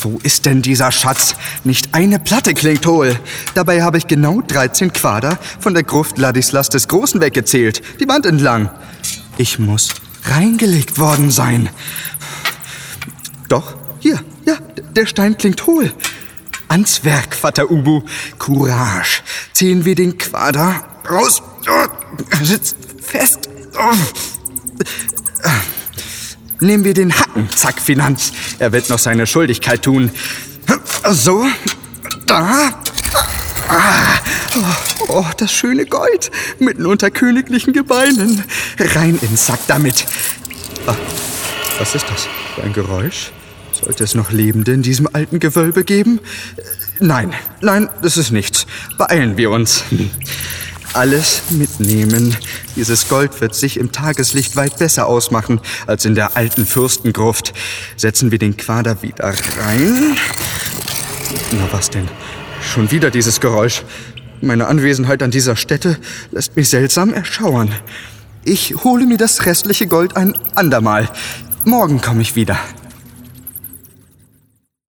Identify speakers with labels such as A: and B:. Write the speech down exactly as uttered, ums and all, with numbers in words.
A: Wo ist denn dieser Schatz? Nicht eine Platte klingt hohl. Dabei habe ich genau dreizehn Quader von der Gruft Ladislas des Großen weggezählt, die Wand entlang. Ich muss reingelegt worden sein. Doch, hier, ja, der Stein klingt hohl. Ans Werk, Vater Ubu. Courage. Ziehen wir den Quader raus. Er sitzt fest. Nehmen wir den Hacken, zack, Finanz. Er wird noch seine Schuldigkeit tun. So, da. Oh, oh, das schöne Gold, mitten unter königlichen Gebeinen. Rein ins Sack damit. Ah, was ist das für ein Geräusch? Sollte es noch Lebende in diesem alten Gewölbe geben? Nein, nein, das ist nichts. Beeilen wir uns. Alles mitnehmen. Dieses Gold wird sich im Tageslicht weit besser ausmachen als in der alten Fürstengruft. Setzen wir den Quader wieder rein. Na was denn? Schon wieder dieses Geräusch. Meine Anwesenheit an dieser Stätte lässt mich seltsam erschauern. Ich hole mir das restliche Gold ein andermal. Morgen komme ich wieder.